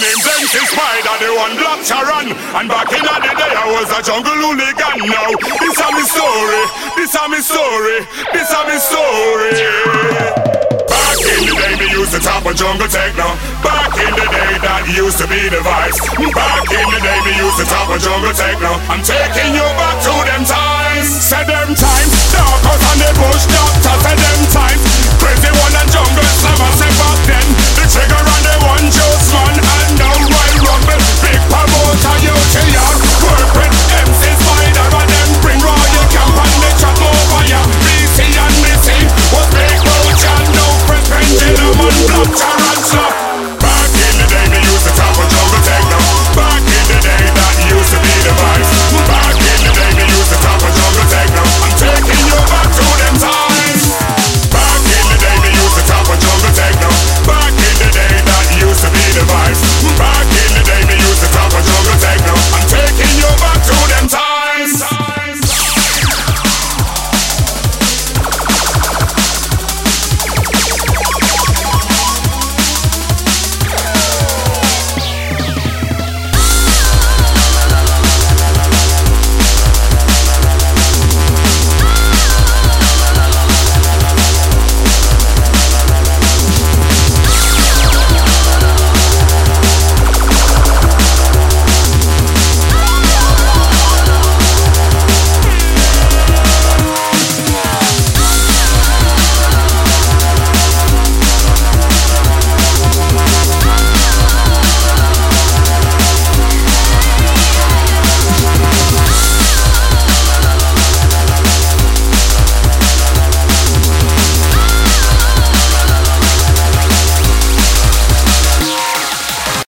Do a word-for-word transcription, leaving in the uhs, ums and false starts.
named Dempsey Spider, the one Black Charan. And back in the day I was a jungle hooligan. Now this is my story, this is my story, this is my story. Back in the day me used to top a jungle techno. Back in the day that used to be the vibes. Back in the day me used to top a jungle techno. I'm taking you back to them times. Say them times, dark out on the bush doctor. Say them times, crazy one and jungle slammer. Say back then, the trigger on the one Joe